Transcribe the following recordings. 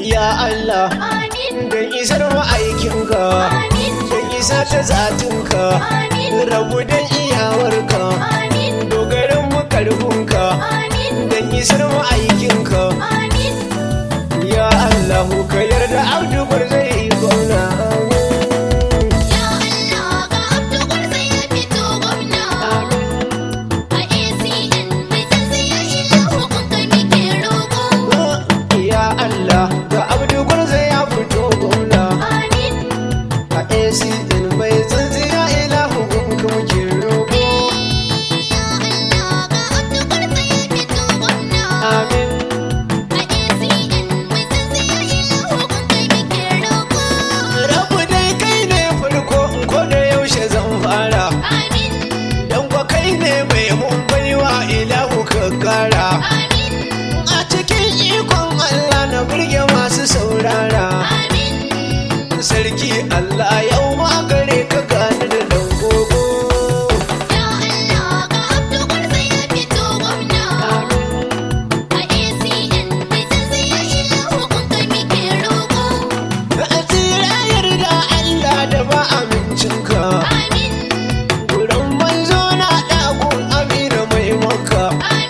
ya Allah don isar ma'aikinka don isa ta zatinka rabu don iyawarka dogarin mu karfinka don isar ma'aikinka ya Allah ka yarda abdu zai yi gwamna. A cikin ikon Allah na burge masu saurara. Sarki Allah yau ma gare ka gani da dan gogo. Ya Allah ga Abdu Gwarzo ya fito gwamna. A ACN mai tsantsiya ilahu kunka muke roƙo. A tsira yarda Allah da ba amincinka. Gurin manzo na ɗagun Amina mai maka.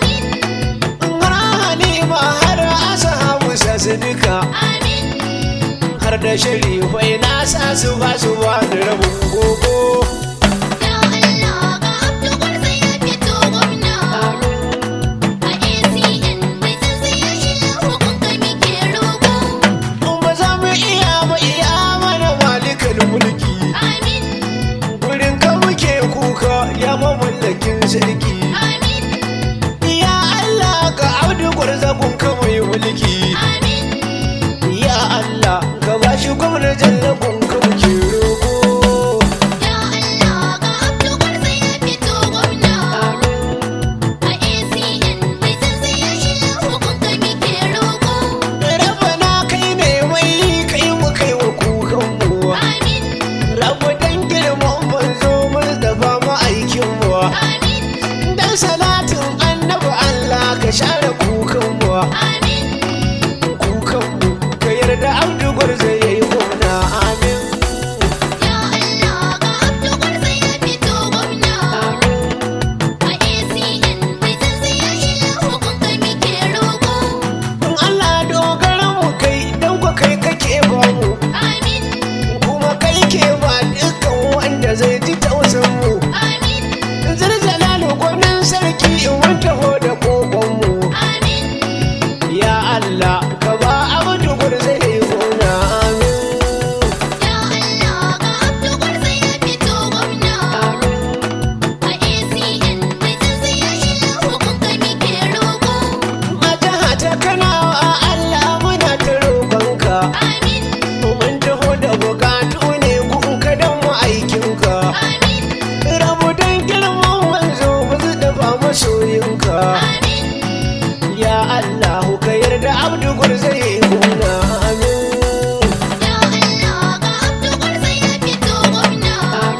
Duka har da sharifai na sa su ba da rabin gogo. Ya Allah ga Abdu Gwarzo ya fito gwamna. A ACN mai tsantsiya ilahu kunka muke roƙo. Ba za mu iya mana malikan mulki. Gurin ka muke kuka ya mamallakin sarki. Ya Allah ga Abdu Gwarzo kun ka mai mulki. Allah ka ba shi gwamna jallabin ka muke roƙo. Ya Allah ga Abdu Gwarzo ya fito gwamna. A ACN mai tsantsiya ilahu kunka muke roƙo. Rabbana kai ne mai kai mu kai wa kukan mu. Rabbu dan girman manzo Mustafa ma'aikin mu. Dan salatin annabi Allah ka share kukan mu. Da Abdu Gwarzo ya yi gwamna amin. Ya Allah ga Abdu Gwarzo ya fito gwamna. A ACN mai tsantsiya ilahu kunka muke roƙo. Allah dogaran mu kai dan ku kai kake ba mu. Kuma kai ke ba dukkan wanda zai ji tausan mu. Zalzalalu gwanin sarki in wanta ho da kokon mu. Ya Allah ka ba Abdu Gwarzo ya yi gwamna amin. Ya Allah ga Abdu Gwarzo ya fito gwamna. A ACN mai tsantsiya ilahu kunka muke roƙo. A jiha ta Kanawa Allah muna ta roƙonka. Mun taho da bukatu ne gunka don mu aikinka. Rabu don girman manzo mu dafa masoyinka. Ya Allah ka yarda Abdu Gwarzo ya yi gwamna amin. Ya Allah ga Abdu Gwarzo ya fito gwamna.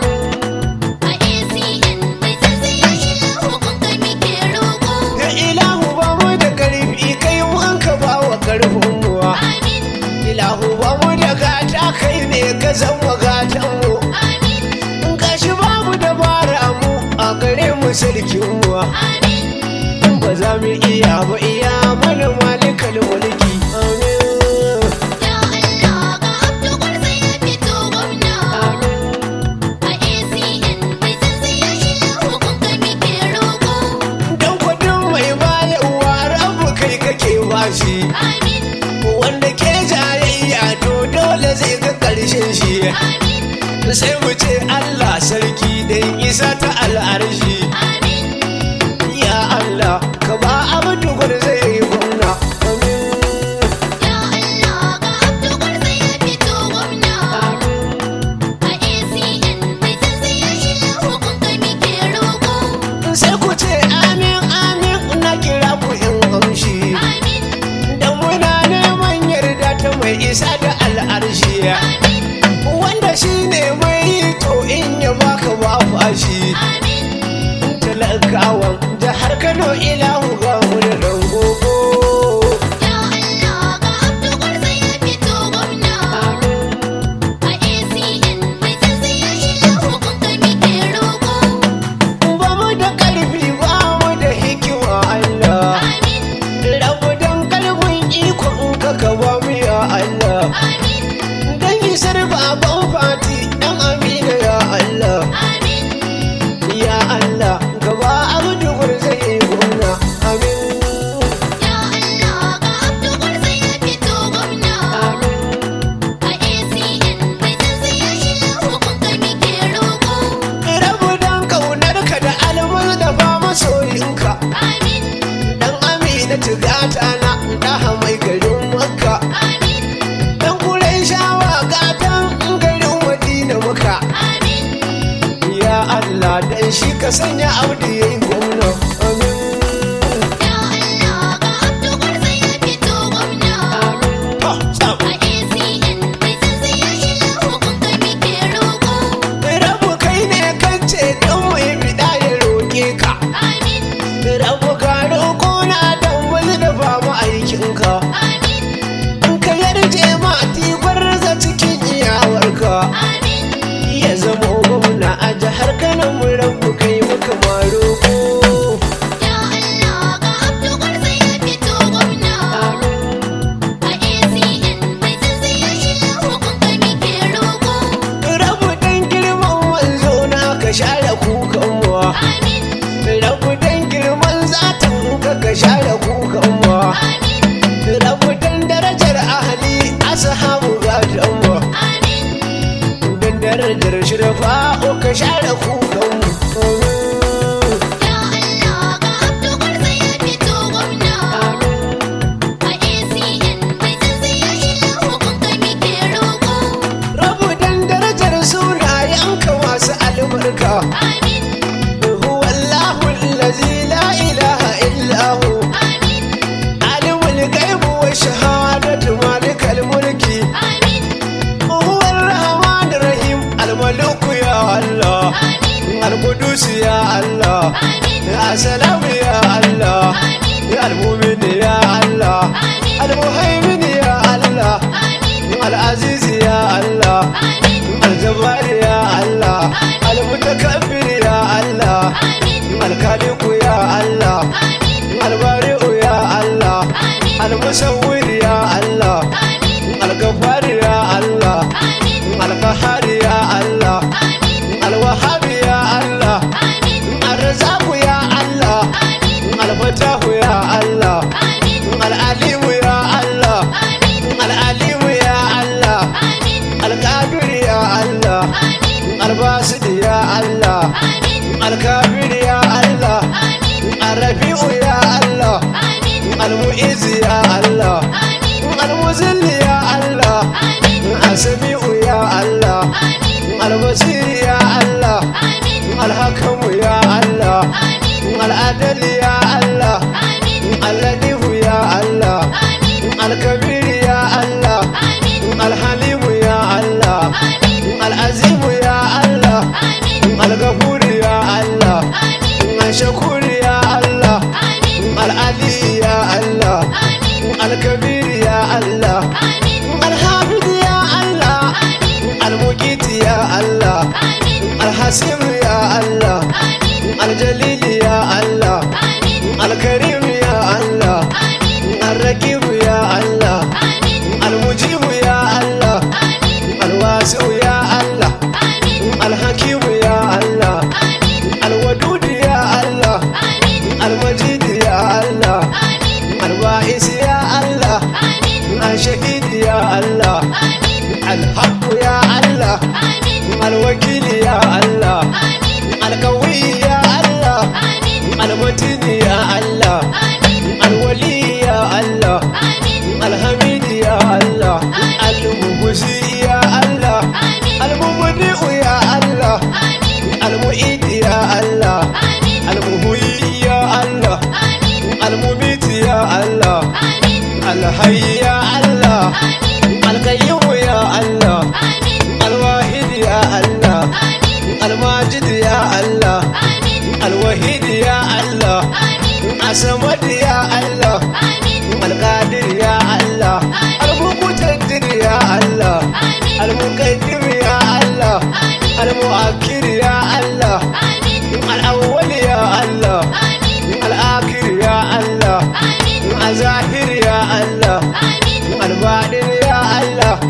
A ACN mai tsantsiya ilahu kunka muke roƙo. Ya ilahu ba mu da karfi kai mu an ka ba wa karfin mu. Ilahu ba mu da gata kai ne ka zama gatan mu. Gashi ba mu dabara mu a gare mu sarkin mu. Ba za mu iya mana malikal mulki amin. Ya Allah ga Abdu Gwarzo ya fito gwamna. A ACN mai tsantsiya ilahu kunka muke roƙo. Dan kudin mai bayarwa rabu kai kake bashi. Wanda ke jayayya to dole zai ga ƙarshen shi. Sai mu ce Allah sarki dan isa ta al'arshi. Ya Allah ka ba Abdu Gwarzo ya yi gwamna amin. Ya Allah ga Abdu Gwarzo ya fito gwamna. A ACN mai tsantsiya ilahu kunka muke roƙo. Sai ku ce amin amin na kira ku in amshi. Dan muna neman yarda ta mai isa da al'arshi. Wanda shi ne mai to in ya baka ba fashi. dan isar baban fati dan amina ya Allah ya Allah gaba abdu gurzai gona amin rabu dan kaunarka da almul da ba masoyinka dan amina tugata na daha mai garin makka dan kurai shawa gatan garin madina maka ya Allah dan shi ka sanya abdi yayi gwamna amin rabu kai ne kace dan mai bida ya roke ka rabu ka roko na dan wani da ba mu aikinka in ka yarje ma tibar za cikin iyawarka ya zama gwamna a jihar Kano mu rabu kai muka maroko rabu dan girman wanzo na ka share kukan mu rabu dan girman zatan ka share kukan mu rabu dan darajar ahli ashabu gadan mu dan darajar shirafa ka share kukan mu rabu dan darajar sunayenka masu albarka huwa Allahu allazi la ilaha illa hu alimul ghaibi wa shahadatu malikal mulki huwa ar-rahmanir rahim al-malik ya Allah al-qudus ya Allah as-salam ya Allah al-mu'min ya Allah al-muhaymin ya Allah al-aziz ya Allah al-jabbar ya Allah al-mutakabbir ya Allah al-khaliq ya Allah al-bari'u ya Allah al-musawwir ya Allah al-ghaffar ya Allah al-qahhar ya Allah al-wahhab ya Allah al-razzaq ya Allah al-fatah ya Allah al-alim ya Allah al-alim ya Allah al-qadir ya Allah al-basid ya Allah al-kabir ya Allah al-rafi'u ya Allah al-mu'izz ya Allah al-muzill ya Allah al-sami'u ya Allah al-basir ya Allah al-hakim ya Allah al-adl ya Allah al-latif ya Allah al-kabir ya Allah al-halim ya Allah al-azim ya Allah al-ghafur ya Allah al-shakur ya Allah al-ali ya Allah al-kabir ya Allah al-hamid ya Allah al-muqit ya Allah al-hasim ya Allah al-jalil ya Allah al-karim ya Allah al-raqib ya Allah al-mujib ya Allah al-wasi' ya Allah al-hakim ya Allah al-wadud ya Allah al-majid ya Allah al-ba'is ya Allah al-shahid ya Allah al-haq ya Allah al-wakil ya Allah al-qawi ya Allah al-matin ya Allah al-wali ya Allah al-hamid ya Allah al-muhsi ya Allah al-mubdi ya Allah al-mu'id ya Allah al-muhyi ya Allah al-mumit ya Allah al-hayy ya Allah al-qayyum ya Allah al-wahid ya Allah al-majid ya Allah al-wahid ya Allah as-samad ya Allah al-qadir ya Allah al-muqtadir ya Allah al-muqaddim ya Allah al-muakhir ya Allah al-awwal ya Allah al-akhir ya Allah al-zahir ya Allah al-batin ya Allah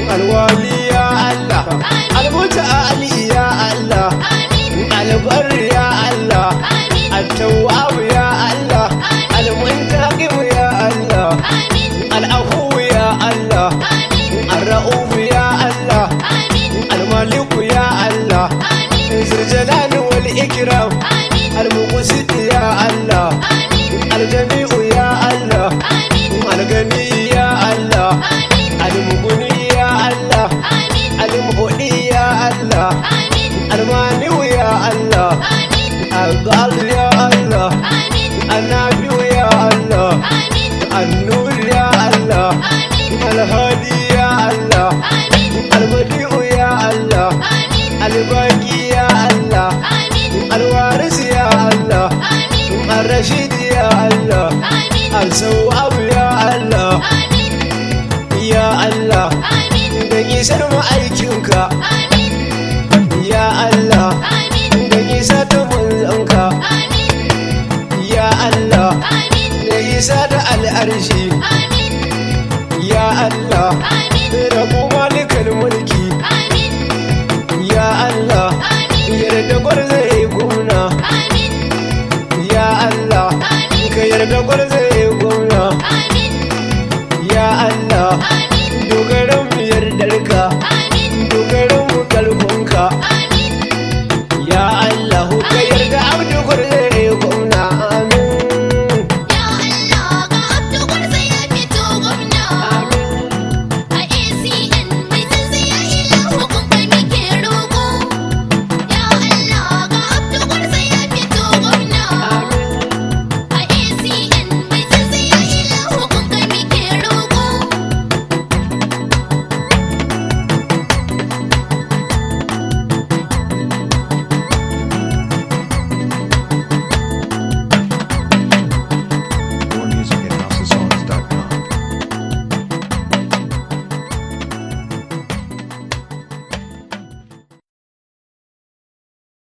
alwali ya Allah almuta'ali ya Allah albar ya Allah التواب يا الله المنتقم يا الله العفو يا الله الرؤوف يا الله الملك يا الله ذو الجلال والإكرام المقسط يا الله الجميع يا الله الغني يا الله المغني يا الله المغني يا الله المانع يا الله الضال يا الله النافع يا الله النور يا الله الهادي يا الله البديع يا الله الباقي يا الله الوارث يا الله الرشيد يا الله الصواب يا الله يا الله دني سرما aikinka ya Allah dني sata mulkanka ya Allah dني sata al'arshi ya Allah